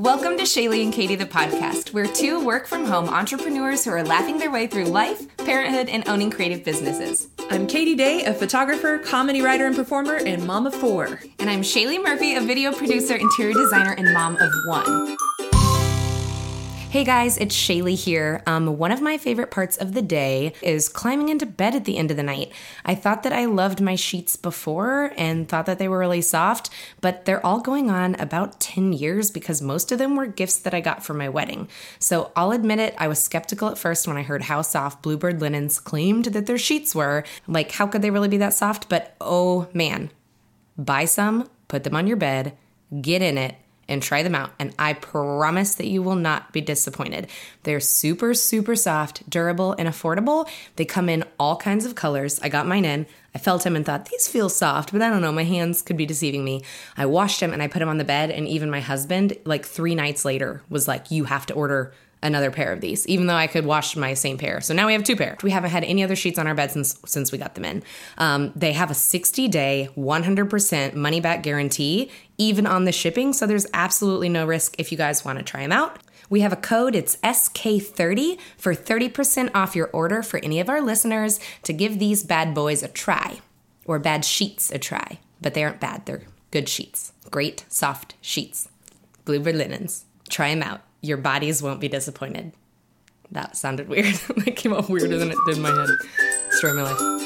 Welcome to Shaylee and Katie, the podcast. We're two work-from-home entrepreneurs who are laughing their way through life, parenthood, and owning creative businesses. I'm Katie Day, a photographer, comedy writer and performer, and mom of 4. And I'm Shaylee Murphy, a video producer, interior designer, and mom of 1. Hey guys, it's Shaylee here. One of my favorite parts of the day is climbing into bed at the end of the night. I thought that I loved my sheets before and thought that they were really soft, but they're all going on about 10 years because most of them were gifts that I got for my wedding. So I'll admit it, I was skeptical at first when I heard how soft Bluebird Linens claimed that their sheets were. Like, how could they really be that soft? But oh man, buy some, put them on your bed, get in it, and try them out, and I promise that you will not be disappointed. They're super, super soft, durable, and affordable. They come in all kinds of colors. I got mine in. I felt them and thought, these feel soft, but I don't know, my hands could be deceiving me. I washed them and I put them on the bed, and even my husband, like 3 nights later, was like, you have to order another pair of these, even though I could wash my same pair. So now we have 2 pairs. We haven't had any other sheets on our bed since we got them in. They have a 60-day, 100% money-back guarantee, even on the shipping. So there's absolutely no risk if you guys want to try them out. We have a code, it's SK30 for 30% off your order for any of our listeners to give these bad boys a try, or bad sheets a try. But they aren't bad, they're good sheets. Great, soft sheets. Bluebird Linens. Try them out. Your bodies won't be disappointed. That sounded weird. That came out weirder than it did in my head. Story of my life.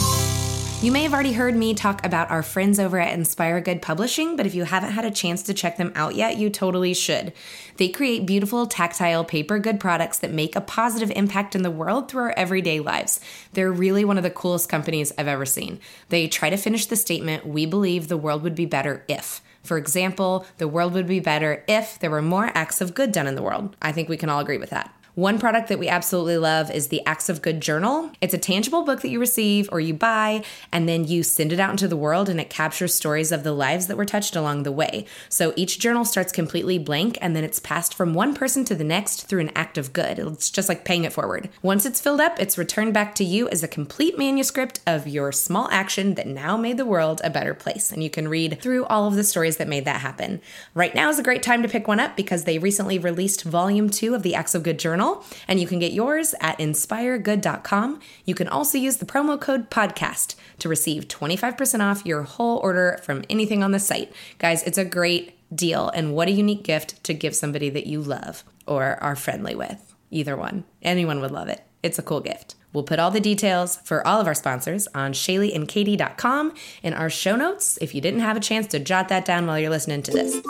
You may have already heard me talk about our friends over at Inspire Good Publishing, but if you haven't had a chance to check them out yet, you totally should. They create beautiful, tactile, paper good products that make a positive impact in the world through our everyday lives. They're really one of the coolest companies I've ever seen. They try to finish the statement, we believe the world would be better if. For example, the world would be better if there were more acts of good done in the world. I think we can all agree with that. One product that we absolutely love is the Acts of Good Journal. It's a tangible book that you receive or you buy, and then you send it out into the world, and it captures stories of the lives that were touched along the way. So each journal starts completely blank, and then it's passed from one person to the next through an act of good. It's just like paying it forward. Once it's filled up, it's returned back to you as a complete manuscript of your small action that now made the world a better place. And you can read through all of the stories that made that happen. Right now is a great time to pick one up because they recently released Volume 2 of the Acts of Good Journal, and you can get yours at inspiregood.com. You can also use the promo code podcast to receive 25% off your whole order from anything on the site. Guys, it's a great deal, and what a unique gift to give somebody that you love or are friendly with. Either one. Anyone would love it. It's a cool gift. We'll put all the details for all of our sponsors on ShayleeandKatie.com in our show notes if you didn't have a chance to jot that down while you're listening to this.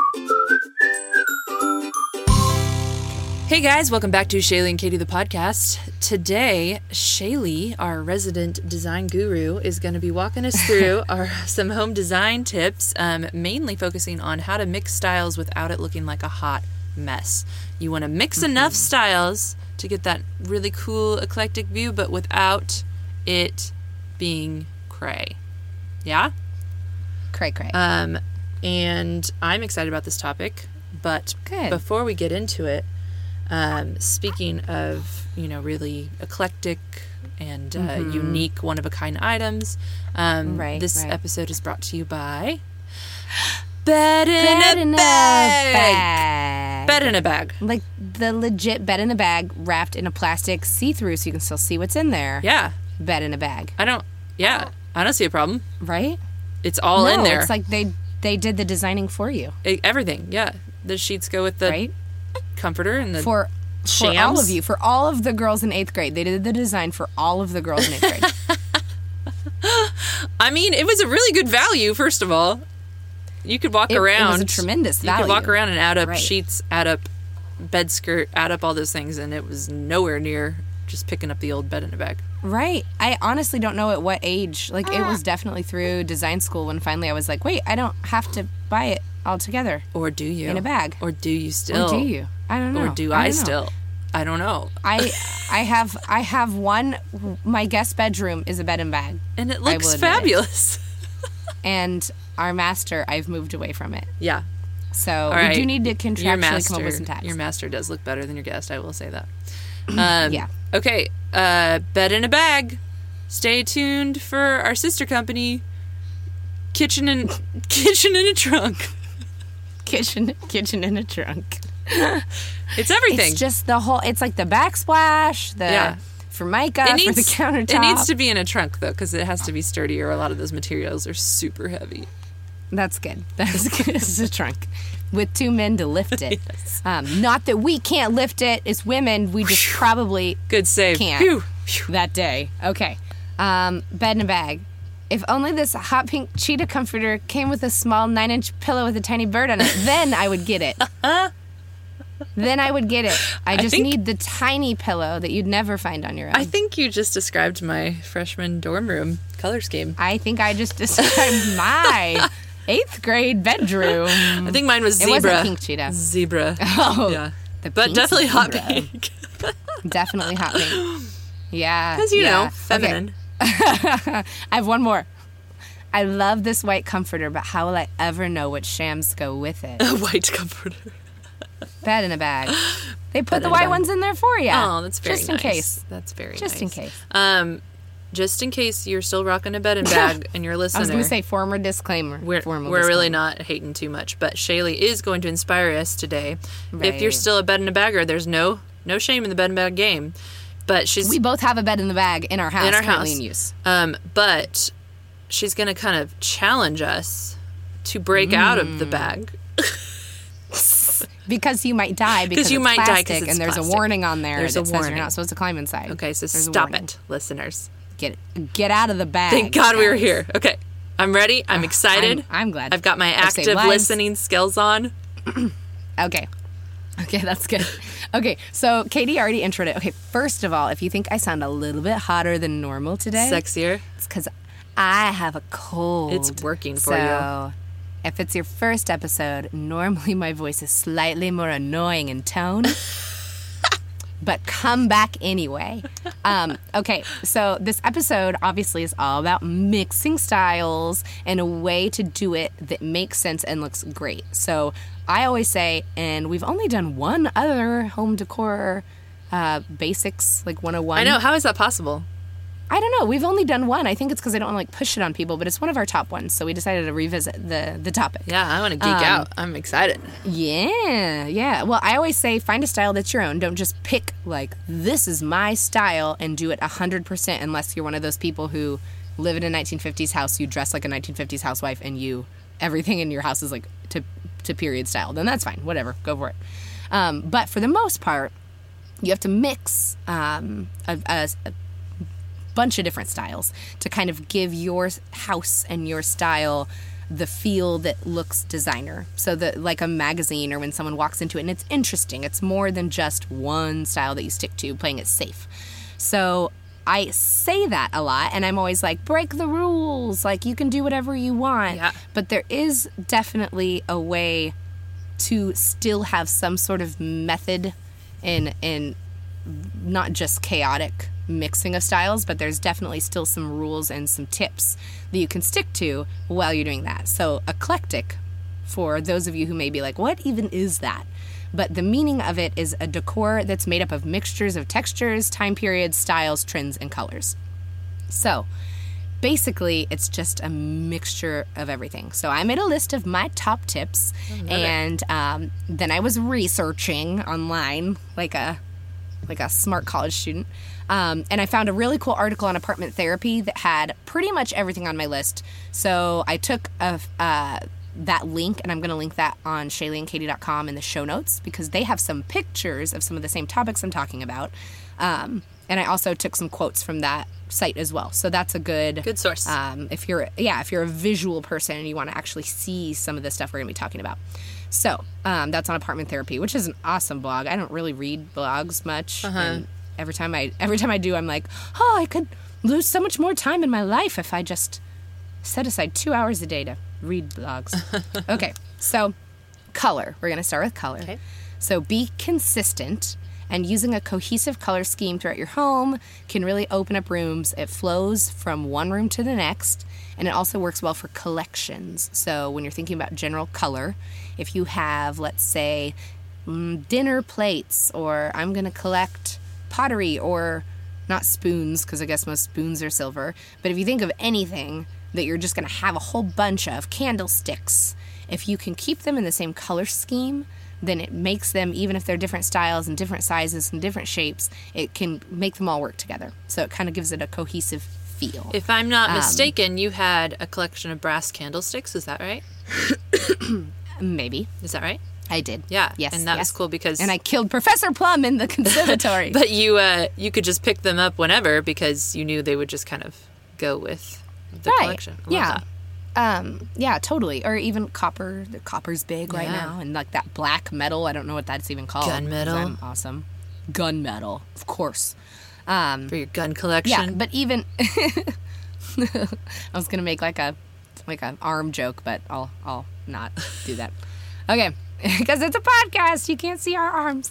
Hey guys, welcome back to Shaylee and Katie, the podcast. Today, Shaylee, our resident design guru, is going to be walking us through some home design tips, mainly focusing on how to mix styles without it looking like a hot mess. You want to mix enough styles to get that really cool, eclectic view, but without it being cray. Yeah? Cray. And I'm excited about this topic, but before we get into it, speaking of, really eclectic and unique, one-of-a-kind items, this episode is brought to you by Bed in a Bag. Bed in a Bag. Like the legit bed in a bag wrapped in a plastic see-through so you can still see what's in there. Yeah. Bed in a bag. I don't see a problem. Right? It's all in there. It's like they did the designing for you. Everything, yeah. The sheets go with the comforter and the for shams. all of you, for all of the girls in 8th grade. They did the design for all of the girls in 8th grade. I mean, it was a really good value, first of all. You could walk around. It was a tremendous value. You could walk around and add up sheets, add up bed skirt, add up all those things, and it was nowhere near just picking up the old bed in a bag. Right. I honestly don't know at what age. Like, it was definitely through design school when finally I was like, wait, I don't have to buy it all together. Or do you? In a bag. Or do you still? Or do you? I don't know. Or do I still? I don't know. I have one. My guest bedroom is a bed and bag, and it looks fabulous. And our master, I've moved away from it. Yeah. So we do need to contractually come up with some tax. Your master does look better than your guest. I will say that. Yeah. Okay. Bed in a Bag. Stay tuned for our sister company, Kitchen in a Trunk. Kitchen in a Trunk. It's everything. It's just the whole, it's like the backsplash, the Formica for the countertop. It needs to be in a trunk, though, because it has to be sturdier. A lot of those materials are super heavy. That's good. That's good. It's a trunk with two men to lift it. Yes. Not that we can't lift it as women. We just probably Good save. can't Phew. that day. Okay. Bed in a bag. If only this hot pink cheetah comforter came with a small 9-inch pillow with a tiny bird on it, then I would get it. Then I would get it. I just need the tiny pillow that you'd never find on your own. I think you just described my freshman dorm room color scheme. I think I just described my 8th grade bedroom. I think mine was zebra. It wasn't pink cheetah. Zebra. Oh, yeah. the But pink definitely hot zebra. pink. Definitely hot pink. Yeah. Because, you yeah. know, feminine. Okay. I have one more. I love this white comforter, but how will I ever know which shams go with it? A white comforter. Bed in a bag. They put Bed the in a white bag. ones in there for you. Oh, that's very nice. Just in case. That's very nice. Just in case. Just in case you're still rocking a bed and bag and you're listening. I was going to say former disclaimer. We're really not hating too much, but Shaylee is going to inspire us today. Right. If you're still a bed and a bagger, there's no shame in the bed and bag game. But We both have a bed in the bag in our house currently in use. But she's going to kind of challenge us to break out of the bag. Because you might die because you it's might die 'cause plastic, it's and there's plastic. a warning on there There's that a says warning. you're not supposed to climb inside. Okay, so There's a stop warning. it, listeners. Get out of the bag. Thank God we were guys. here. Okay, I'm ready. I'm excited. I'm glad. I've got my I've saved active lives. listening skills on. Okay, that's good. Okay, so Katie already introed it. Okay, first of all, if you think I sound a little bit hotter than normal today, Sexier. it's because I have a cold. It's working for so, if it's your first episode, normally my voice is slightly more annoying in tone. But come back anyway. Okay, so this episode obviously is all about mixing styles and a way to do it that makes sense and looks great. So I always say, and we've only done one other home decor basics, like 101. I know. How is that possible? I don't know. We've only done one. I think it's because I don't want to like push it on people, but it's one of our top ones. So we decided to revisit the topic. Yeah, I want to geek out. I'm excited. Yeah. Well, I always say find a style that's your own. Don't just pick like this is my style and do it 100% unless you're one of those people who live in a 1950s house, you dress like a 1950s housewife, and everything in your house is like to period style. Then that's fine. Whatever. Go for it. But for the most part, you have to mix a bunch of different styles to kind of give your house and your style the feel that looks designer. So that like a magazine or when someone walks into it and it's interesting, it's more than just one style that you stick to, playing it safe. So I say that a lot and I'm always like, break the rules, like you can do whatever you want. Yeah. But there is definitely a way to still have some sort of method in not just chaotic mixing of styles, but there's definitely still some rules and some tips that you can stick to while you're doing that. So eclectic, for those of you who may be like, what even is that? But the meaning of it is a decor that's made up of mixtures of textures, time periods, styles, trends, and colors. So basically, it's just a mixture of everything. So I made a list of my top tips, and then I was researching online like a smart college student. And I found a really cool article on apartment therapy that had pretty much everything on my list. So I took that link, and I'm going to link that on ShayleeandKatie.com in the show notes because they have some pictures of some of the same topics I'm talking about. And I also took some quotes from that site as well. So that's a good source. If you're a visual person and you want to actually see some of the stuff we're going to be talking about. So that's on apartment therapy, which is an awesome blog. I don't really read blogs much. And every time I do, I'm like, oh, I could lose so much more time in my life if I just set aside 2 hours a day to read blogs. Okay, so color. We're going to start with color. Okay. So be consistent, and using a cohesive color scheme throughout your home can really open up rooms. It flows from one room to the next, and it also works well for collections. So when you're thinking about general color, if you have, let's say, dinner plates, or I'm going to collect pottery, or not spoons, because I guess most spoons are silver, but if you think of anything that you're just going to have a whole bunch of, candlesticks, if you can keep them in the same color scheme, then it makes them, even if they're different styles and different sizes and different shapes, it can make them all work together. So it kind of gives it a cohesive feel. If I'm not mistaken, you had a collection of brass candlesticks. Is that right? Maybe. Is that right? I did. Yeah. Yes. And that was cool because... And I killed Professor Plum in the conservatory. But you could just pick them up whenever because you knew they would just kind of go with the collection. I love that. Yeah, totally. Or even copper. The copper's big right now. And like that black metal, I don't know what that's even called. Gunmetal. I'm awesome. Gunmetal, of course. For your gun collection. Yeah, but even... I was going to make like an arm joke, but I'll not do that. Okay. Because it's a podcast. You can't see our arms.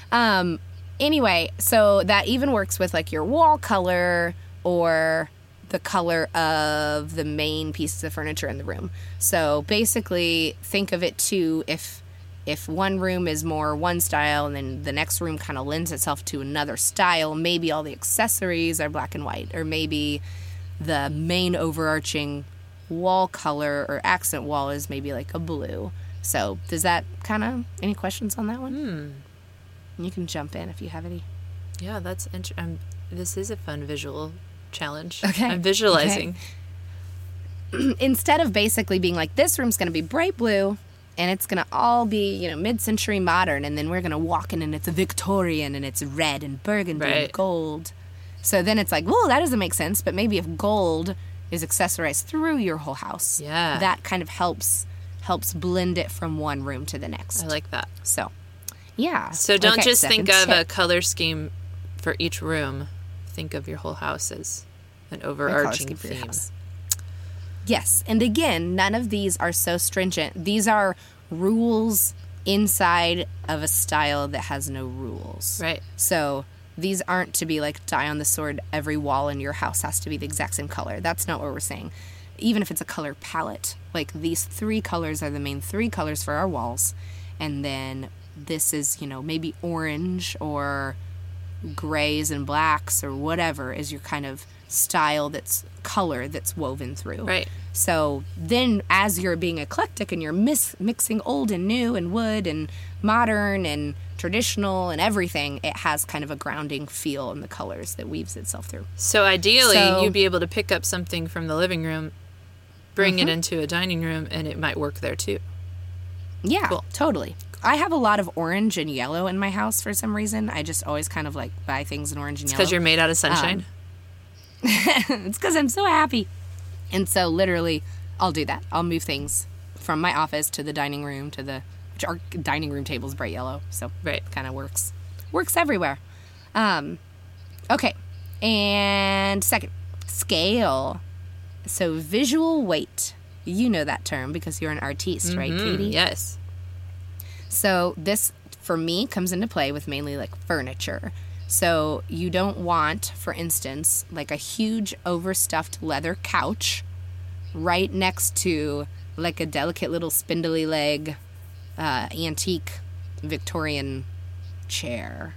Anyway, so that even works with like your wall color or the color of the main pieces of furniture in the room. So basically think of it too, if one room is more one style and then the next room kind of lends itself to another style, maybe all the accessories are black and white, or maybe the main overarching wall color or accent wall is maybe like a blue. So does that kind of, any questions on that one? You can jump in if you have any. Yeah, that's interesting. This is a fun visual challenge. Okay. I'm visualizing. Okay. Instead of basically being like, this room's going to be bright blue and it's going to all be, mid-century modern, and then we're going to walk in and it's Victorian and it's red and burgundy and gold. So then it's like, whoa, that doesn't make sense. But maybe if gold is accessorized through your whole house, that kind of helps blend it from one room to the next. I like that. So, yeah. So don't just think of a color scheme for each room. Think of your whole house as an overarching theme. Yes. And again, none of these are so stringent. These are rules inside of a style that has no rules. Right. So these aren't to be like die on the sword, every wall in your house has to be the exact same color. That's not what we're saying. Even if it's a color palette, like these 3 colors are the main 3 colors for our walls. And then this is, maybe orange or grays and blacks or whatever is your kind of style that's color that's woven through. Right. So then as you're being eclectic and you're mixing old and new and wood and modern and traditional and everything, it has kind of a grounding feel in the colors that weaves itself through. So ideally, you'd be able to pick up something from the living room, bring it into a dining room, and it might work there too. Yeah, cool. Totally. I have a lot of orange and yellow in my house for some reason. I just always kind of like buy things in orange and yellow. Because you're made out of sunshine? It's because I'm so happy. And so literally, I'll do that. I'll move things from my office to the dining room which our dining room table is bright yellow. So it kind of works. Works everywhere. Okay. And second, scale. So visual weight. You know that term because you're an artiste, right, Katie? Yes. So this, for me, comes into play with mainly like furniture. So you don't want, for instance, like a huge overstuffed leather couch right next to like a delicate little spindly leg antique Victorian chair.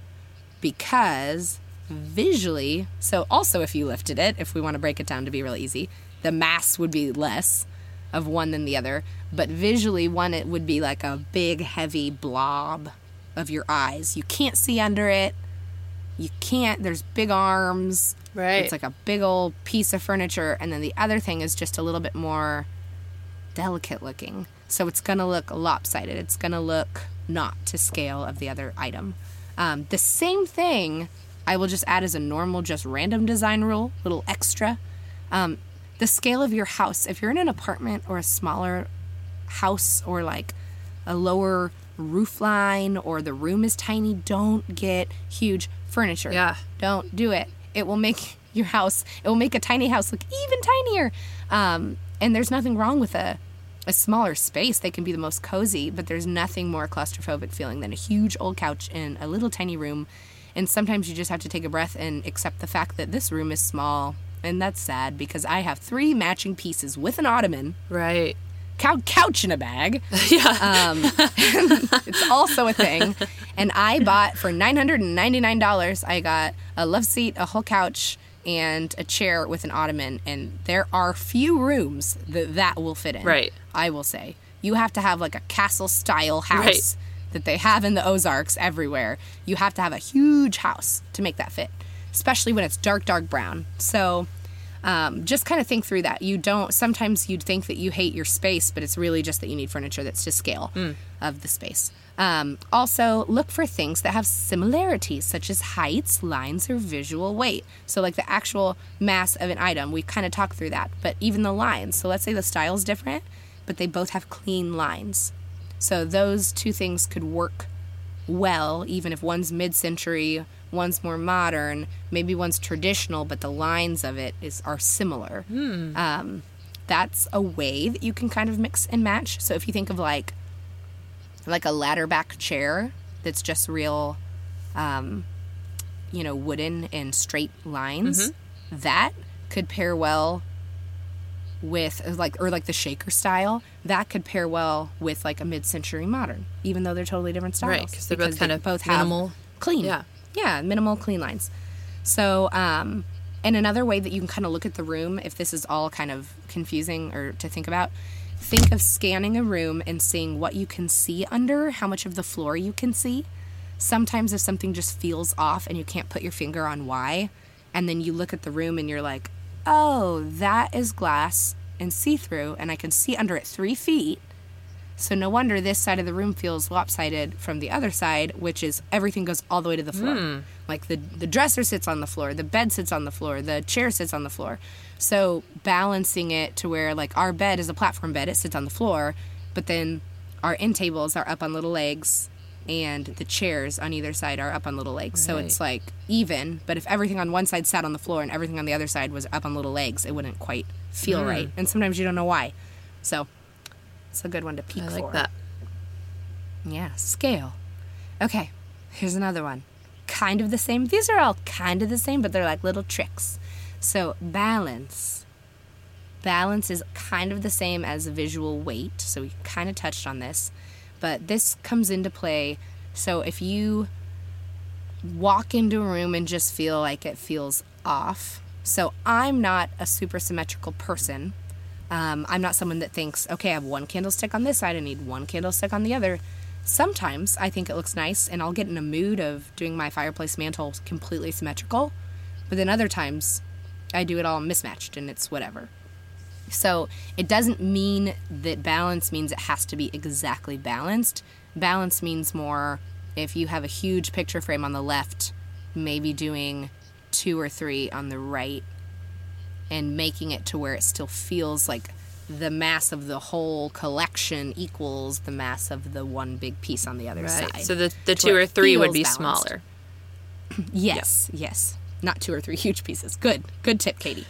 Because visually, so also if you lifted it, if we want to break it down to be really easy, the mass would be less of one than the other. But visually, one, it would be like a big, heavy blob of your eyes. You can't see under it. You can't. There's big arms. Right. It's like a big old piece of furniture. And then the other thing is just a little bit more delicate looking. So it's going to look lopsided. It's going to look not to scale of the other item. The same thing I will just add as a normal, just random design rule, little extra. The scale of your house. If you're in an apartment or a smaller house or like a lower roof line or the room is tiny, don't get huge furniture. Yeah. Don't do it. It will make your house, it will make a tiny house look even tinier. And there's nothing wrong with a smaller space. They can be the most cozy, but there's nothing more claustrophobic feeling than a huge old couch in a little tiny room. And sometimes you just have to take a breath and accept the fact that this room is small. And that's sad because I have 3 matching pieces with an ottoman. Right. Couch in a bag. Yeah. It's also a thing. And I bought for $999, I got a love seat, a whole couch, and a chair with an ottoman. And there are few rooms that will fit in. Right. I will say. You have to have like a castle-style house that they have in the Ozarks everywhere, you have to have a huge house to make that fit, especially when it's dark brown. So just kind of think through that. Sometimes you'd think that you hate your space, but it's really just that you need furniture that's to scale of the space. Also, look for things that have similarities, such as heights, lines, or visual weight. So like the actual mass of an item, we kind of talked through that, but even the lines. So let's say the style's different, but they both have clean lines. So those two things could work well, even if one's mid-century, one's more modern, maybe one's traditional, but the lines of it are similar. That's a way that you can kind of mix and match. So if you think of like a ladder back chair that's just real, wooden and straight lines, that could pair well with like the shaker style. That could pair well with like a mid-century modern, even though they're totally different styles. Right, because they're both kind of minimal. Have clean. Yeah, minimal, clean lines. So, and another way that you can kind of look at the room, if this is all kind of confusing or to think about, think of scanning a room and seeing what you can see under, how much of the floor you can see. Sometimes if something just feels off and you can't put your finger on why, and then you look at the room and you're like, oh, that is glass and see-through, and I can see under it 3 feet. So no wonder this side of the room feels lopsided from the other side, which is everything goes all the way to the floor. Like the dresser sits on the floor, the bed sits on the floor, the chair sits on the floor. So balancing it to where like our bed is a platform bed, it sits on the floor, but then our end tables are up on little legs and the chairs on either side are up on little legs. Right. So it's like even, but if everything on one side sat on the floor and everything on the other side was up on little legs, it wouldn't quite feel right. And sometimes you don't know why. So it's a good one to peek for. I like that. Yeah, scale. Okay, here's another one. Kind of the same. These are all kind of the same, but they're like little tricks. So balance. Balance is kind of the same as visual weight. So we kind of touched on this. But this comes into play. So if you walk into a room and just feel like it feels off. So I'm not a super symmetrical person. I'm not someone that thinks, okay, I have one candlestick on this side, I need one candlestick on the other. Sometimes I think it looks nice, and I'll get in a mood of doing my fireplace mantle completely symmetrical. But then other times, I do it all mismatched, and it's whatever. So it doesn't mean that balance means it has to be exactly balanced. Balance means more if you have a huge picture frame on the left, maybe doing 2 or 3 on the right, and making it to where it still feels like the mass of the whole collection equals the mass of the one big piece on the other side. So the 2 or 3 would be balanced. Smaller. Yes, yes. Not 2 or 3 huge pieces. Good tip, Katie.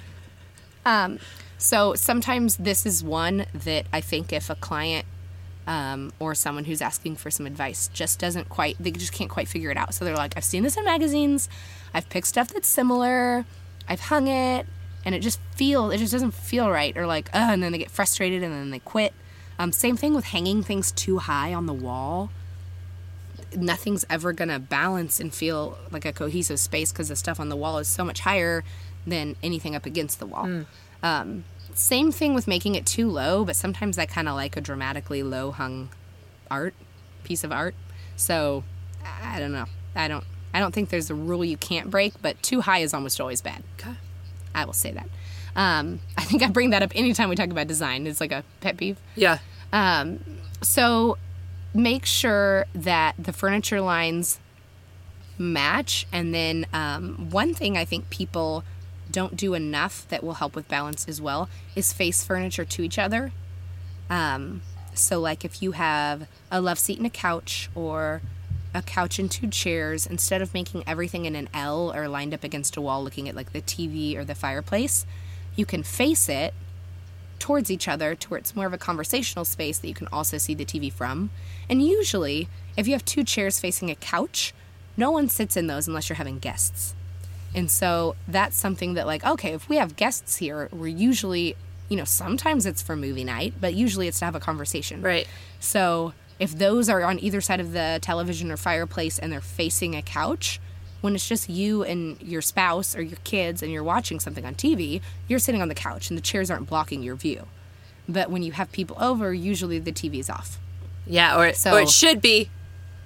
So sometimes this is one that I think if a client or someone who's asking for some advice just they just can't quite figure it out. So they're like, I've seen this in magazines, I've picked stuff that's similar, I've hung it, and it just doesn't feel right, or like, and then they get frustrated and then they quit. Same thing with hanging things too high on the wall. Nothing's ever going to balance and feel like a cohesive space because the stuff on the wall is so much higher than anything up against the wall. Same thing with making it too low, but sometimes I kind of like a dramatically low hung piece of art. So I don't know. I don't think there's a rule you can't break, but too high is almost always bad. Okay. I will say that. I think I bring that up anytime we talk about design. It's like a pet peeve. Yeah. So make sure that the furniture lines match. And then one thing I think people don't do enough that will help with balance as well is face furniture to each other. So like if you have a love seat and a couch, or a couch and 2 chairs, instead of making everything in an L or lined up against a wall looking at like the TV or the fireplace, you can face it towards each other to where it's more of a conversational space that you can also see the TV from. And usually, if you have 2 chairs facing a couch, no one sits in those unless you're having guests. And so that's something that like, okay, if we have guests here, we're usually, sometimes it's for movie night, but usually it's to have a conversation. Right. So if those are on either side of the television or fireplace and they're facing a couch, when it's just you and your spouse or your kids and you're watching something on TV, you're sitting on the couch and the chairs aren't blocking your view. But when you have people over, usually the TV's off. Yeah, or it should be.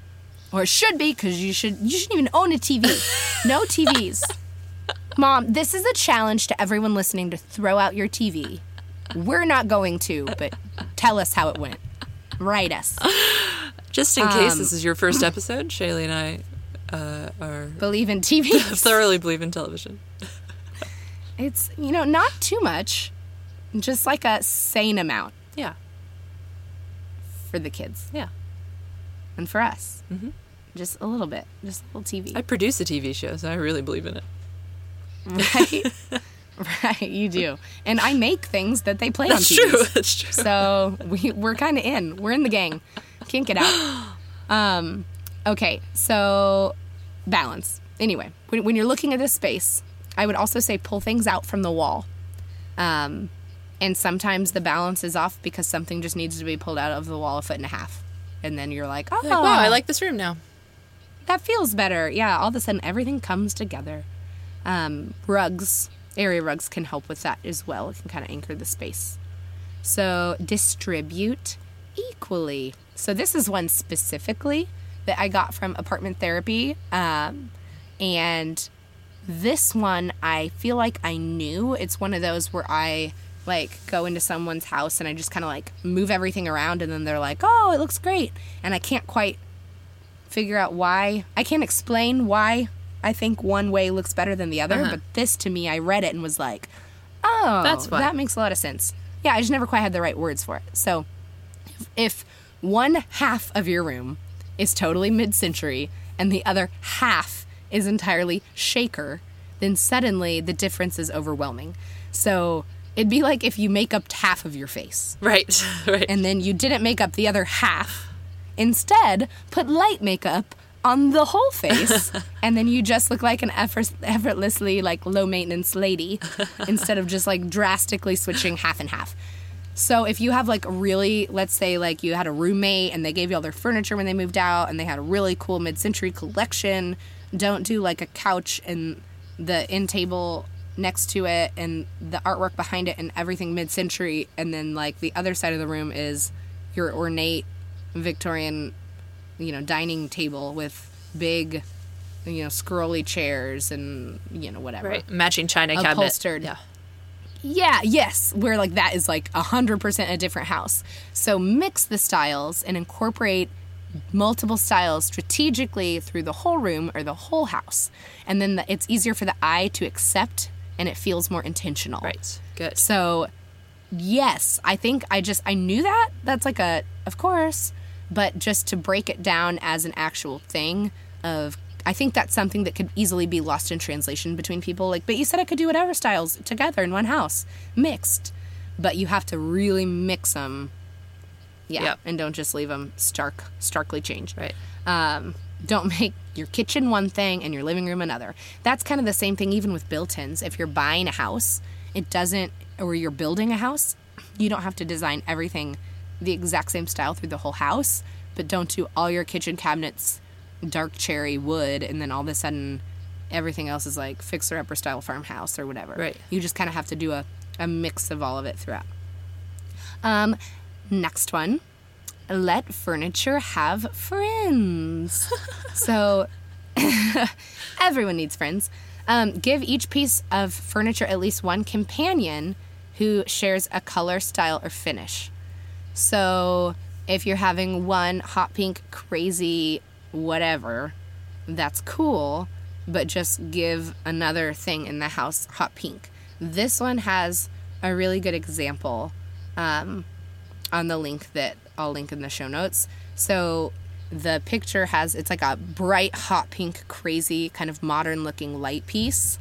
Or it should be, because you shouldn't even own a TV. No TVs. Mom, this is a challenge to everyone listening to throw out your TV. We're not going to, but tell us how it went. Write us. Just in case this is your first episode, Shaylee and I believe in TVs. thoroughly believe in television. It's, not too much. Just like a sane amount. Yeah. For the kids. Yeah. And for us. Mm-hmm. Just a little bit. Just a little TV. I produce a TV show, so I really believe in it. Right? Right, you do. And I make things that they play on TVs. That's true. So we're kind of in. We're in the gang. Can't get out. Okay, so balance. Anyway, when you're looking at this space, I would also say pull things out from the wall. And sometimes the balance is off because something just needs to be pulled out of the wall 1.5 feet. And then you're like, oh, wow, I like this room now. That feels better. Yeah, all of a sudden everything comes together. Rugs, area rugs can help with that as well. It can kind of anchor the space. So distribute equally. So this is one specifically that I got from Apartment Therapy. And this one, I feel like I knew. It's one of those where I go into someone's house and I just kind of move everything around and then they're like, oh, it looks great. And I can't quite figure out why. I can't explain why I think one way looks better than the other. But this, to me, I read it and was like, oh, that's fun. That makes a lot of sense. Yeah, I just never quite had the right words for it. So if one half of your room is totally mid-century and the other half is entirely shaker, then suddenly the difference is overwhelming. So it'd be like if you make up half of your face. Right, right. And then you didn't make up the other half. Instead, put light makeup on the whole face, and then you just look like an effortlessly, low-maintenance lady instead of just, drastically switching half and half. So if you have, really, let's say, you had a roommate and they gave you all their furniture when they moved out and they had a really cool mid-century collection, don't do, a couch and the end table next to it and the artwork behind it and everything mid-century, and then, the other side of the room is your ornate Victorian, dining table with big, scrolly chairs and, whatever. Right. Matching china cabinet. Upholstered. Yeah. Yeah, yes. Where, that is, 100% a different house. So mix the styles and incorporate multiple styles strategically through the whole room or the whole house. And then it's easier for the eye to accept and it feels more intentional. Right. Good. So, yes, I think I knew that. That's of course. But just to break it down as an actual thing I think that's something that could easily be lost in translation between people. But you said I could do whatever styles together in one house, mixed. But you have to really mix them. Yeah, yep. And don't just leave them starkly changed. Right. Don't make your kitchen one thing and your living room another. That's kind of the same thing even with built-ins. If you're buying a house, or you're building a house, you don't have to design everything the exact same style through the whole house, but don't do all your kitchen cabinets dark cherry wood and then all of a sudden everything else is fixer-upper style farmhouse or whatever. Right. You just kind of have to do a mix of all of it throughout. Next one. Let furniture have friends. So everyone needs friends. Give each piece of furniture at least one companion who shares a color, style, or finish. So if you're having one hot pink crazy whatever, that's cool, but just give another thing in the house hot pink. This one has a really good example on the link that I'll link in the show notes. So the picture it's a bright hot pink crazy kind of modern looking light piece.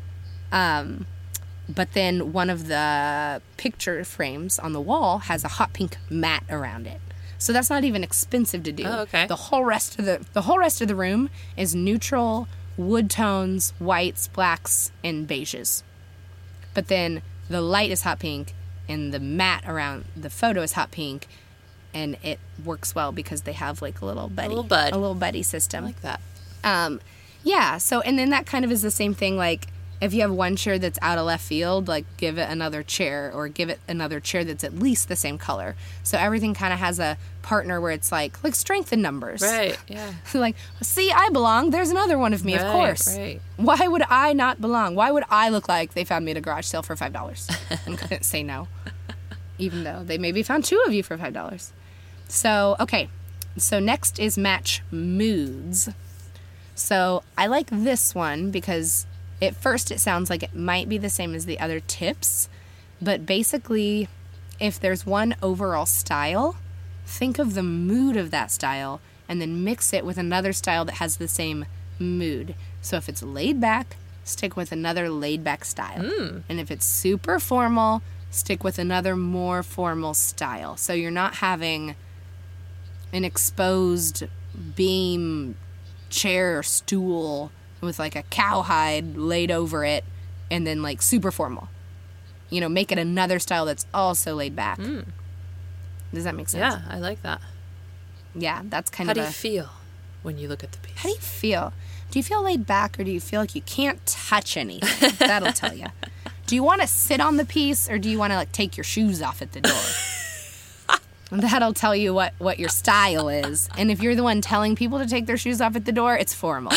But then one of the picture frames on the wall has a hot pink mat around it. So that's not even expensive to do. Oh, okay. The whole rest of the room is neutral wood tones, whites, blacks, and beiges. But then the light is hot pink and the mat around the photo is hot pink, and it works well because they have a little buddy system. I like that. Yeah. So and then that kind of is the same thing If you have one chair that's out of left field, like give it another chair, or give it another chair that's at least the same color. So everything kind of has a partner where it's like strength in numbers. Right, yeah. Like, see, I belong. There's another one of me, of course. Right. Why would I not belong? Why would I look like they found me at a garage sale for $5? I couldn't say no, even though they maybe found two of you for $5. So, okay. So next is match moods. So I like this one because at first it sounds like it might be the same as the other tips, but basically if there's one overall style, think of the mood of that style and then mix it with another style that has the same mood. So if it's laid back, stick with another laid back style. And if it's super formal, stick with another more formal style. So you're not having an exposed beam chair or stool with like a cowhide laid over it and then like super formal. You know, make it another style that's also laid back. Does that make sense? Yeah, I like that. Yeah, that's kind How of do you feel when you look at the piece? How do you feel? Do you feel laid back or do you feel like you can't touch anything? That'll tell you. Do you want to sit on the piece or do you want to like take your shoes off at the door? That'll tell you what your style is. And if you're the one telling people to take their shoes off at the door, it's formal.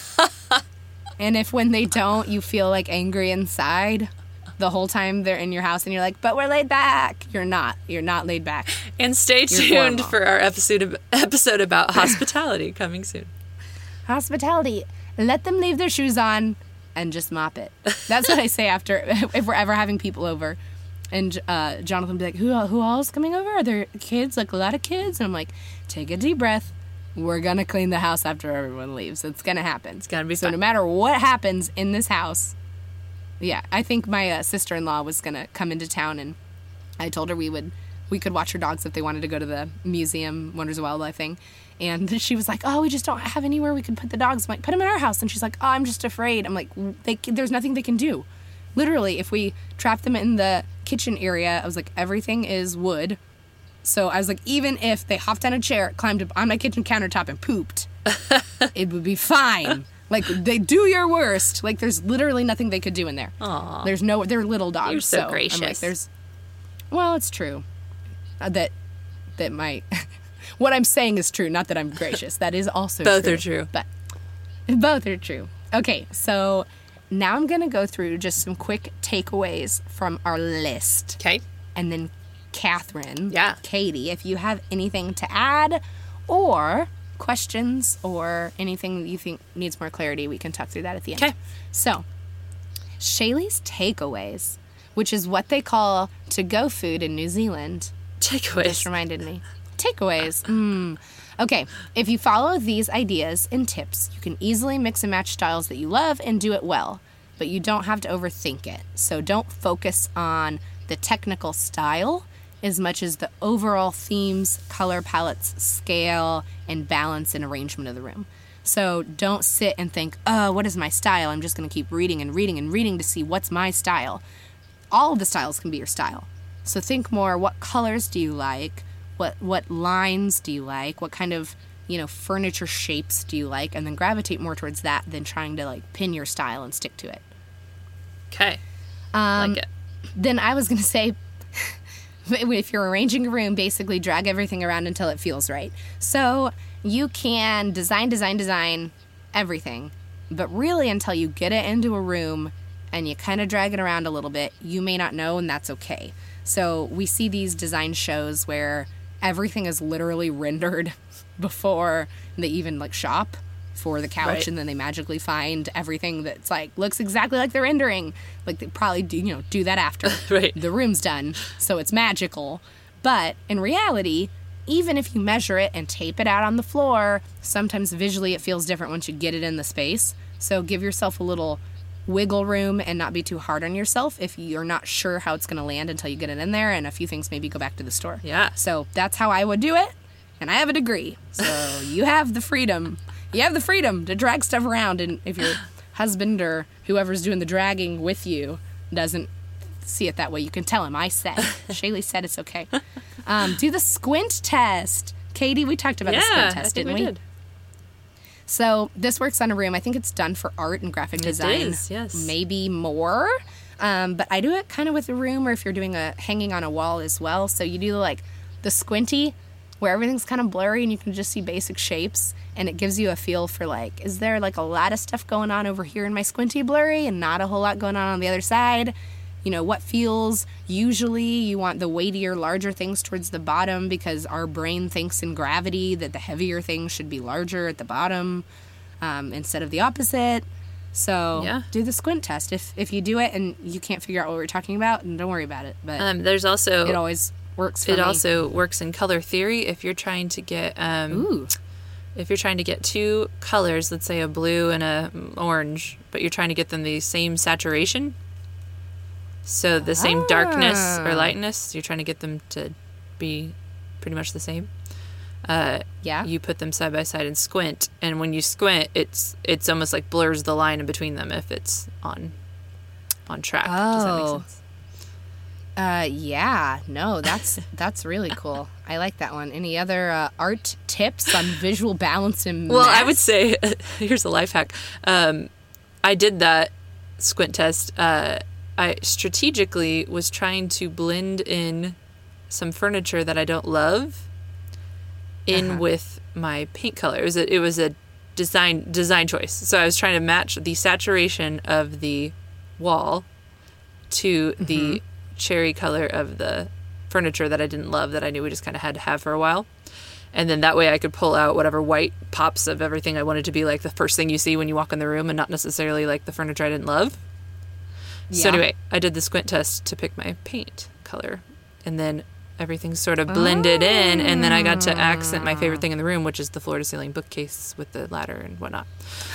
And if when they don't, you feel like angry inside the whole time they're in your house and you're like, but we're laid back. You're not. You're not laid back. And stay tuned for our episode about hospitality coming soon. Hospitality. Let them leave their shoes on and just mop it. That's what I say after, if we're ever having people over. And Jonathan will be like, who all is coming over? Are there kids? Like a lot of kids? And I'm like, take a deep breath. We're going to clean the house after everyone leaves. It's going to happen. It's going to be so fun. No matter what happens in this house, yeah, I think my sister-in-law was going to come into town and I told her we could watch her dogs if they wanted to go to the museum, Wonders of Wildlife thing. And she was like, oh, we just don't have anywhere we can put the dogs. I'm like, put them in our house. And she's like, oh, I'm just afraid. I'm like, there's nothing they can do. Literally, if we trap them in the kitchen area, I was like, everything is wood. So I was like, even if they hopped on a chair, climbed up on my kitchen countertop and pooped, it would be fine. Like, they do your worst. Like, there's literally nothing they could do in there. Aww. They're little dogs. You're so gracious. I'm like, well, it's true. That might, what I'm saying is true, not that I'm gracious. That is also true. Both are true. But both are true. Okay, so now I'm going to go through just some quick takeaways from our list. Okay. And then Catherine, Yeah. Katie, if you have anything to add or questions or anything that you think needs more clarity, we can talk through that at the end. Okay. So, Shaylee's takeaways, which is what they call to-go food in New Zealand. Takeaways. Just reminded me. Takeaways. Okay, if you follow these ideas and tips, you can easily mix and match styles that you love and do it well, but you don't have to overthink it. So don't focus on the technical style as much as the overall themes, color palettes, scale, and balance and arrangement of the room. So don't sit and think, oh, what is my style? I'm just going to keep reading and reading and reading to see what's my style. All of the styles can be your style. So think more, what colors do you like? What lines do you like? What kind of, furniture shapes do you like? And then gravitate more towards that than trying to, like, pin your style and stick to it. Okay. Like it. Then I was going to say, if you're arranging a room, basically drag everything around until it feels right. So you can design everything. But really, until you get it into a room and you kind of drag it around a little bit, you may not know, and that's okay. So we see these design shows where everything is literally rendered before they even shop for the couch, Right. and then they magically find everything that's looks exactly like they're rendering. Like they probably do that after Right. the room's done, so it's magical. But in reality, even if you measure it and tape it out on the floor, sometimes visually it feels different once you get it in the space. So give yourself a little wiggle room and not be too hard on yourself if you're not sure how it's going to land until you get it in there, and a few things maybe go back to the store. Yeah. So that's how I would do it, and I have a degree. So you have the freedom. You have the freedom to drag stuff around, and if your husband or whoever's doing the dragging with you doesn't see it that way, you can tell him, I said. Shaylee said it's okay. Do the squint test. Katie, we talked about the squint test, I think didn't we? did. So this works on a room. I think it's done for art and graphic design. It is, yes. Maybe more. But I do it kind of with a room, or if you're doing a hanging on a wall as well. So you do like the squinty, where everything's kind of blurry and you can just see basic shapes, and it gives you a feel for like, is there like a lot of stuff going on over here in my squinty blurry and not a whole lot going on the other side? You know, what feels, usually you want the weightier, larger things towards the bottom, because our brain thinks in gravity that the heavier things should be larger at the bottom instead of the opposite. So do the squint test. If you do it and you can't figure out what we're talking about, then don't worry about it. But there's also, it always works for me. It also works in color theory. If you're trying to get if you're trying to get two colors, let's say a blue and a orange, but you're trying to get them the same saturation, so the same darkness or lightness, you're trying to get them to be pretty much the same. You put them side by side and squint, and when you squint, it's almost like blurs the line in between them if it's on track. Does that make sense? Yeah. No, that's really cool. I like that one. Any other art tips on visual balance and Well, I would say, here's a life hack. I did that squint test. I strategically was trying to blend in some furniture that I don't love with my paint color. It was a design choice. So I was trying to match the saturation of the wall to the cherry color of the furniture that I didn't love, that I knew we just kind of had to have for a while. And then that way I could pull out whatever white pops of everything I wanted to be like the first thing you see when you walk in the room, and not necessarily like the furniture I didn't love. Yeah. So anyway, I did the squint test to pick my paint color, and then everything sort of blended in, and then I got to accent my favorite thing in the room, which is the floor-to-ceiling bookcase with the ladder and whatnot.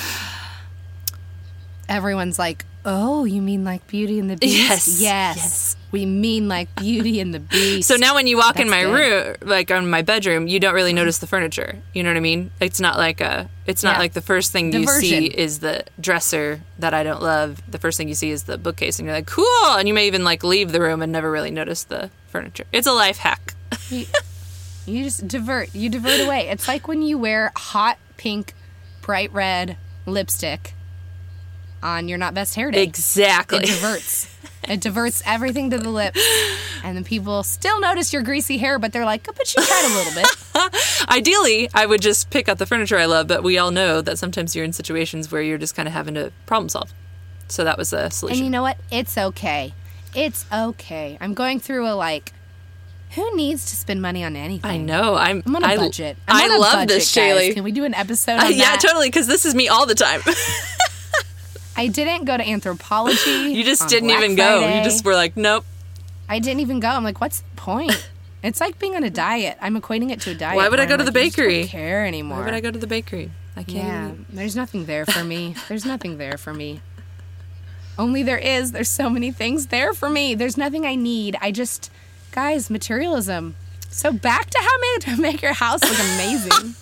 Everyone's like, oh, you mean like Beauty and the Beast? Yes. We mean like Beauty and the Beast. So now when you walk in my room, like on my bedroom, you don't really notice the furniture. You know what I mean? It's not like the first thing you see is the dresser that I don't love. The first thing you see is the bookcase, and you're like, cool. And you may even like leave the room and never really notice the furniture. It's a life hack. You just divert. You divert away. It's like when you wear hot pink, bright red lipstick on your Not Best Hair Day. Exactly. It diverts. It diverts everything to the lips. And then people still notice your greasy hair, but they're like, oh, but you tried a little bit. Ideally, I would just pick out the furniture I love, but we all know that sometimes you're in situations where you're just kind of having to problem solve. So that was a solution. And you know what? It's okay. It's okay. I'm going through who needs to spend money on anything? I know. I'm on a budget. I love this, Shaylee. Can we do an episode on that? Yeah, totally, because this is me all the time. I didn't go to Anthropologie. You just didn't even go. You just were like, nope. I didn't even go. I'm like, what's the point? It's like being on a diet. I'm equating it to a diet. Why would I go to the bakery? I don't care anymore. Why would I go to the bakery? I can't. Yeah, there's nothing there for me. There's nothing there for me. Only there is. There's so many things there for me. There's nothing I need. Guys, materialism. So back to how to make your house look amazing.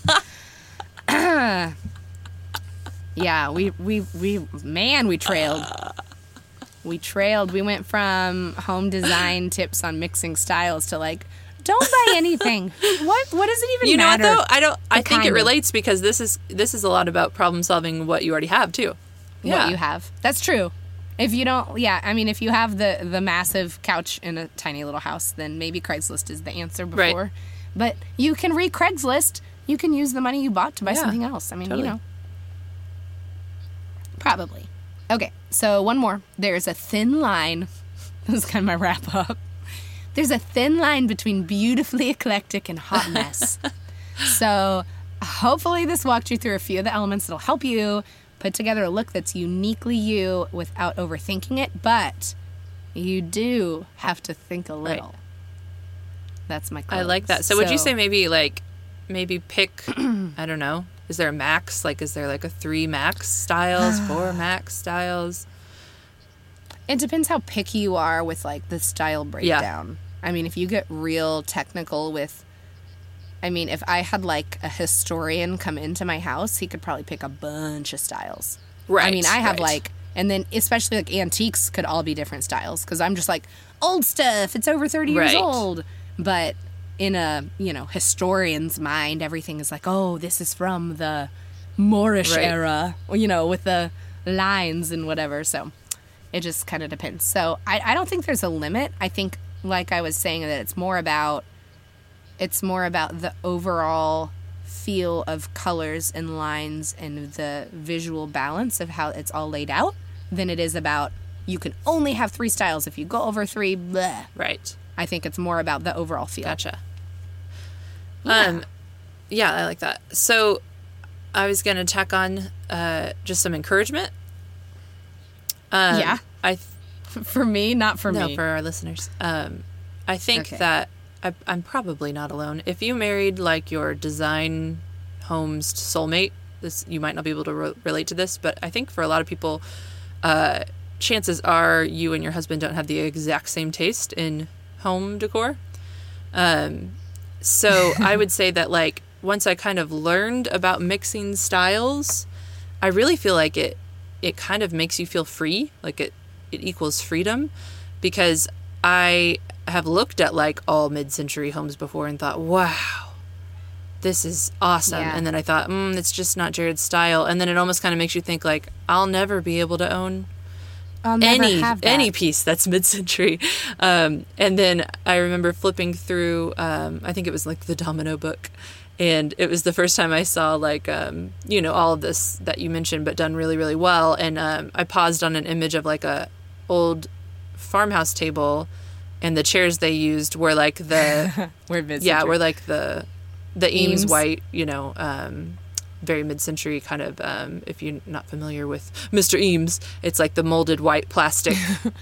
Yeah, we trailed. We trailed. We went from home design tips on mixing styles to like, don't buy anything. What does it even matter? You know what though? I think it relates, because this is a lot about problem solving what you already have too. Yeah. What you have. That's true. If you don't, if you have the massive couch in a tiny little house, then maybe Craigslist is the answer before. Right. But you can Craigslist. You can use the money you bought to buy something else. I mean, totally. Probably. Okay, so one more. There's a thin line. This is kind of my wrap up. There's a thin line between beautifully eclectic and hot mess. So hopefully this walked you through a few of the elements that'll help you put together a look that's uniquely you without overthinking it, but you do have to think a little. Right. That's my close. I like that. So would you say maybe pick, I don't know, is there a max? Like, is there like a 3 max styles, 4 max styles? It depends how picky you are with like the style breakdown. Yeah. I mean, if you get real technical with, if I had like a historian come into my house, he could probably pick a bunch of styles. Right. I have and then especially like antiques could all be different styles, because I'm just like, old stuff, it's over 30 years old. But in a, historian's mind, everything is like, oh, this is from the Moorish Right. era, with the lines and whatever. So it just kind of depends. So I don't think there's a limit. I think, like I was saying, that it's more about the overall feel of colors and lines and the visual balance of how it's all laid out than it is about you can only have 3 styles. If you go over 3, bleh. Right. I think it's more about the overall feel. Gotcha. Yeah. Yeah, I like that. So I was going to tack on just some encouragement. Yeah. I For me, not for No, me. for our listeners. I think Okay. that I'm probably not alone. If you married like your design home's soulmate, you might not be able to relate to this, but I think for a lot of people, chances are you and your husband don't have the exact same taste in home decor. So I would say that like once I kind of learned about mixing styles, I really feel like it kind of makes you feel free, like it equals freedom, because I have looked at like all mid-century homes before and thought, wow, this is awesome. Yeah. And then I thought, it's just not Jared's style. And then it almost kind of makes you think like, I'll never be able to own I'll never have that. any piece that's mid-century. And then I remember flipping through, I think it was like the Domino book. And it was the first time I saw like, all of this that you mentioned, but done really, really well. And I paused on an image of like a old farmhouse table, and the chairs they used were like the We're busy. yeah, were like the Eames Eames. white, very mid-century kind of. If you're not familiar with Mr. Eames, it's like the molded white plastic.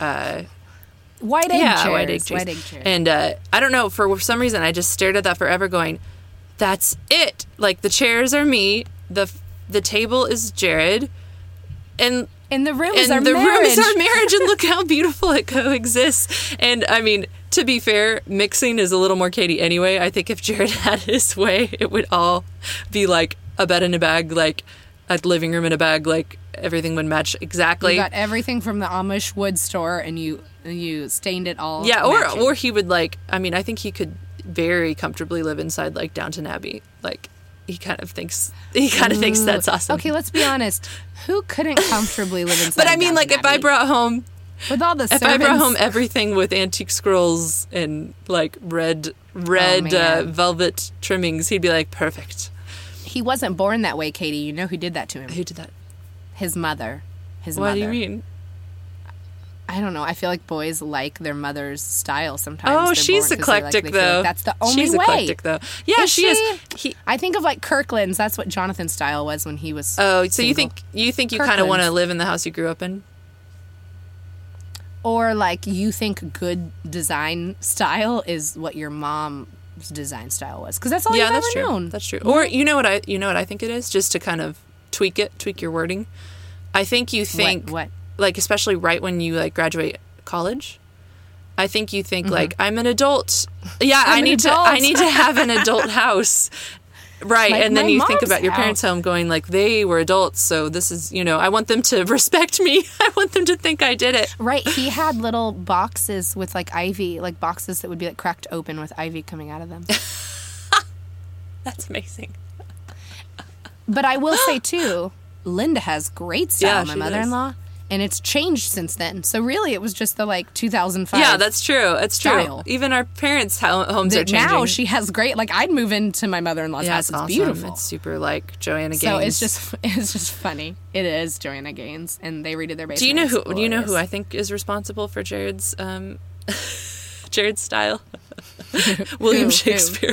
White egg chairs. White egg chairs. White egg chairs. And I don't know, for some reason, I just stared at that forever, going, "That's it." Like the chairs are me, the table is Jared, and the room is our the marriage. room is our marriage, and look how beautiful it coexists. And I mean, to be fair, mixing is a little more Katie anyway. I think if Jared had his way, it would all be like a bed in a bag, like a living room in a bag, like everything would match exactly. You got everything from the Amish wood store, and you stained it all. Yeah, matching. or he would like. I mean, I think he could very comfortably live inside like Downton Abbey. Like he kind of thinks that's awesome. Okay, let's be honest. Who couldn't comfortably live inside? But I mean, like, if I brought home servants, everything with antique scrolls and like red man. velvet trimmings, he'd be like, perfect. he wasn't born that way, Katie. You know who did that to him? Who did that? His mother. What do you mean? I don't know. I feel like boys like their mother's style sometimes. Oh, They're she's born 'cause they eclectic they feel though. like that's the only she's way. eclectic though. Yeah, Is she is. she? I think of like Kirkland's. That's what Jonathan's style was when he was. Oh, so single. you think you kind of want to Kirkland's. live in the house you grew up in? Or like you think good design style is what your mom's design style was, because that's all you've that's ever true. known. That's true. Or you know what I think it is, just to kind of tweak your wording. I think you think What? like, especially right when you like graduate college, I think you think like, I'm an adult. Yeah, I an need to have an adult house. Right. Like and then my you think mom's about your parents' house. home going like, they were adults, so this is, I want them to respect me. I want them to think I did it. Right, he had little boxes with like ivy, like boxes that would be like cracked open with ivy coming out of them. That's amazing. But I will say too, Linda has great style, Yeah, my she mother-in-law, and it's changed since then. So really, it was just the like 2005. Yeah, that's true. It's true. style. Even our parents' homes are that changing. now she has great. Like I'd move into my mother-in-law's yeah, house. it's awesome. Beautiful. It's super like Joanna Gaines. So it's just funny. It is Joanna Gaines, and they redid their basement. Do you know It's who? Do you know who glorious. I think is responsible for Jared's Jared's style? William Who? Shakespeare.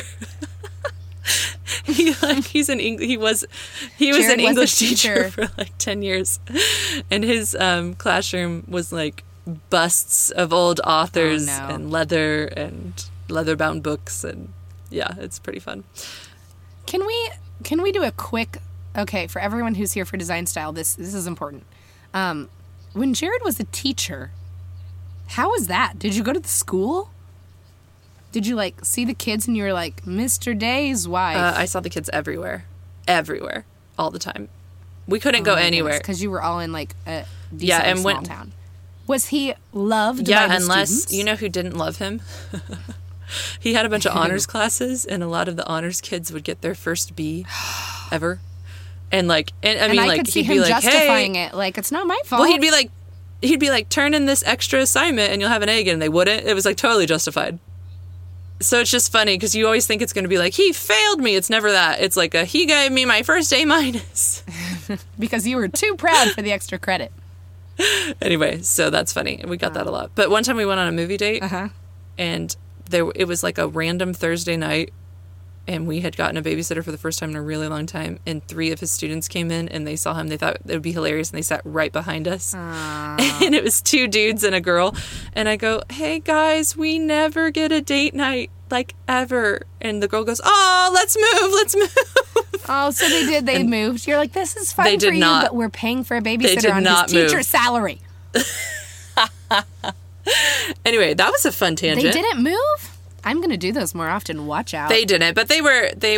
He was an Jared was English a teacher teacher. for like 10 years, and his classroom was like busts of old authors Oh, no. and leather bound books, and yeah, it's pretty fun. Can we do a quick? Okay, for everyone who's here for design style, this is important. When Jared was a teacher, how was that? Did you go to the school? Did you like see the kids and you were like, Mr. Day's wife? I saw the kids everywhere, all the time. We couldn't go anywhere. Because you were all in like a decent Yeah, and small when- town. Was he loved? Yeah, by the unless students? you know who didn't love him. He had a bunch of honors classes, and a lot of the honors kids would get their first B ever. And like, and I mean, I like, could see he'd be him like, justifying hey, it. Like, it's not my fault. well, he'd be like, turn in this extra assignment and you'll have an A again. And they wouldn't. It was like totally justified. So it's just funny because you always think it's going to be like, he failed me. It's never that. It's like he gave me my first A-. Because you were too proud for the extra credit. Anyway, so that's funny. We got that a lot. But one time we went on a movie date, and it was like a random Thursday night, and we had gotten a babysitter for the first time in a really long time, and 3 of his students came in, and they saw him. They thought it would be hilarious, and they sat right behind us. And it was 2 dudes and a girl. And I go, hey, guys, we never get a date night, like, ever. And the girl goes, oh, let's move. Oh, so they did. They moved. You're like, this is fun They for did you, not. but we're paying for a They babysitter did on not his move. teacher's salary. Anyway, that was a fun tangent. They didn't move? I'm going to do those more often. Watch out. They didn't, but they were they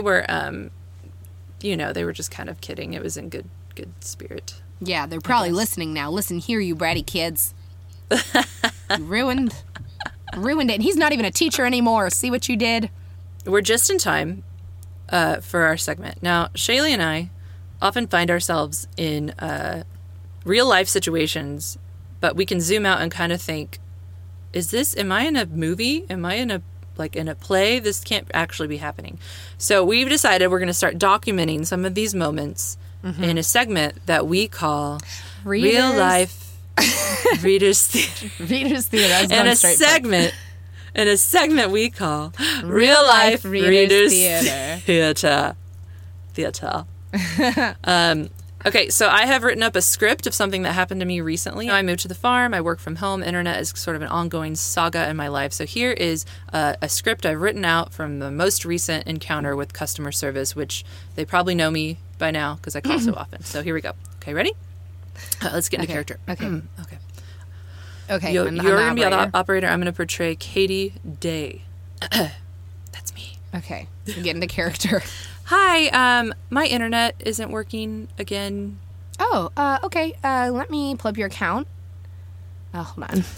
were just kind of kidding. It was in good spirit. Yeah, they're probably listening now. Listen here, you bratty kids. You ruined it. And he's not even a teacher anymore. See what you did? We're just in time for our segment. Now, Shaylee and I often find ourselves in real life situations, but we can zoom out and kind of think, am I in a movie? Am I in a play? This can't actually be happening. So we've decided we're going to start documenting some of these moments in a segment that we call Real Life Readers Theater. Readers Theater. I was And going a straight for it. segment we call Real Life Readers Theater. Theater. Okay, so I have written up a script of something that happened to me recently. I moved to the farm. I work from home. Internet is sort of an ongoing saga in my life. So here is a script I've written out from the most recent encounter with customer service, which they probably know me by now because I call so often. So here we go. Okay, ready? Let's get into character. Okay. Okay. Okay. You're I'm going to be the operator. operator. I'm going to portray Katie Day. That's me. Okay. Get into character. Hi, my internet isn't working again. Oh, okay. Let me pull up your account. Hold on.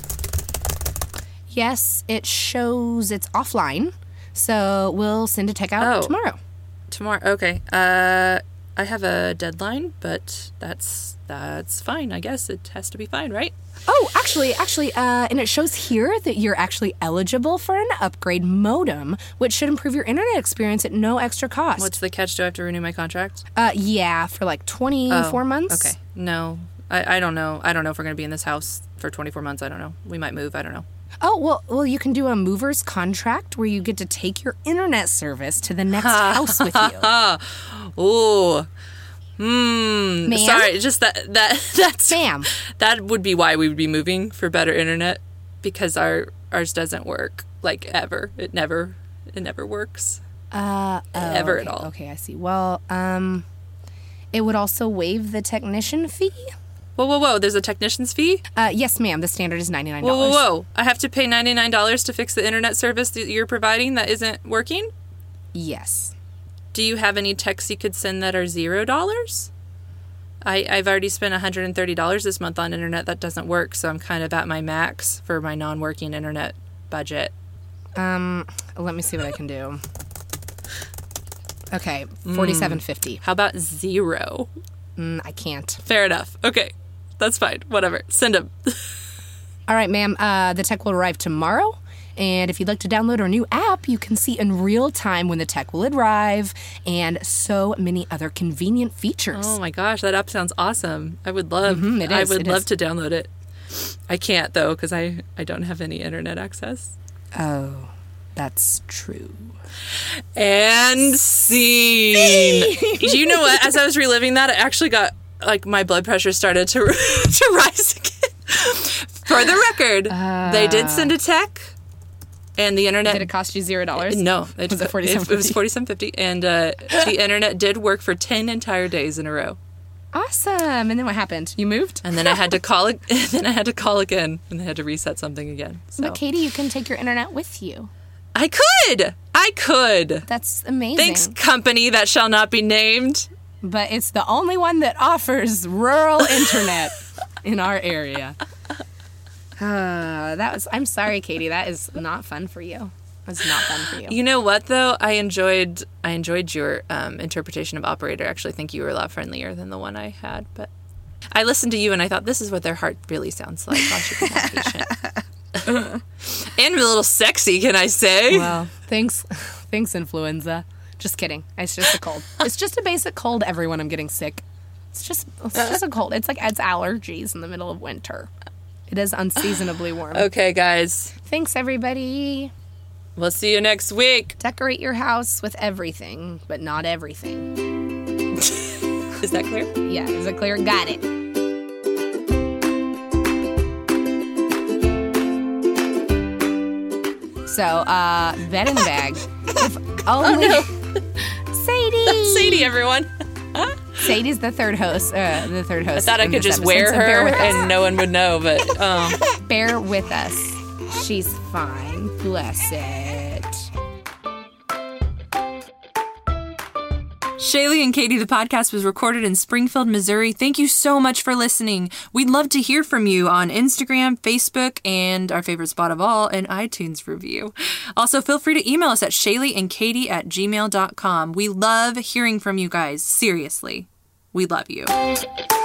Yes, it shows it's offline. So we'll send a tech out tomorrow. Tomorrow, okay. I have a deadline, but that's fine. I guess it has to be fine, right? Oh, actually, and it shows here that you're actually eligible for an upgrade modem, which should improve your internet experience at no extra cost. What's the catch? Do I have to renew my contract? Yeah, for like 24 months. Okay. No, I don't know. I don't know if we're going to be in this house for 24 months. I don't know. We might move. I don't know. Oh, well, you can do a mover's contract where you get to take your internet service to the next house with you. Ooh. Ma'am? Sorry, just that's Ma'am. That would be why we would be moving, for better internet, because ours doesn't work, like, ever. It never works. Ever at all. Okay, I see. Well, it would also waive the technician fee. Whoa, there's a technician's fee? Yes, ma'am. The standard is $99. Whoa. I have to pay $99 to fix the internet service that you're providing that isn't working? Yes. Do you have any texts you could send that are $0? I've already spent $130 this month on internet that doesn't work, so I'm kind of at my max for my non-working internet budget. Let me see what I can do. Okay, $47.50. How about 0? I can't. Fair enough. Okay, that's fine. Whatever. Send them. All right, ma'am. The tech will arrive tomorrow. And if you'd like to download our new app, you can see in real time when the tech will arrive and so many other convenient features. Oh my gosh, that app sounds awesome. I would love it is, I would it love is. to download it. I can't though because I don't have any internet access. Oh, that's true. And scene. You know what? As I was reliving that, I actually got, like, my blood pressure started to rise again. For the record, they did send a tech. And the internet... Did it cost you $0? No. Was it $47.50? It was $47.50. And the internet did work for 10 entire days in a row. Awesome. And then what happened? You moved? And then I had to call it. Then I had to call again. And they had to reset something again. So. But Katie, you can take your internet with you. I could. That's amazing. Thanks, company that shall not be named. But it's the only one that offers rural internet in our area. I'm sorry, Katie. That is not fun for you. was not fun for you. You know what, though? I enjoyed your interpretation of operator. Actually, I think you were a lot friendlier than the one I had. But I listened to you, and I thought, this is what their heart really sounds like. I should be more patient. And a little sexy, can I say? Well, thanks, influenza. Just kidding. It's just a cold. It's just a basic cold, everyone. I'm getting sick. It's just a cold. It's allergies in the middle of winter. It is unseasonably warm. Okay, guys. Thanks, everybody. We'll see you next week. Decorate your house with everything, but not everything. Is that clear? Yeah, is it clear? Got it. So, bed in the bag. If only... Oh, no. Sadie! Sadie, everyone. Sadie's the third host. I thought I could just wear her and no one would know, but bear with us. She's fine. Bless it. Shaylee and Katie, the podcast was recorded in Springfield, Missouri. Thank you so much for listening. We'd love to hear from you on Instagram, Facebook, and our favorite spot of all, an iTunes review. Also, feel free to email us at shayleeandkatie@gmail.com. We love hearing from you guys. Seriously, we love you.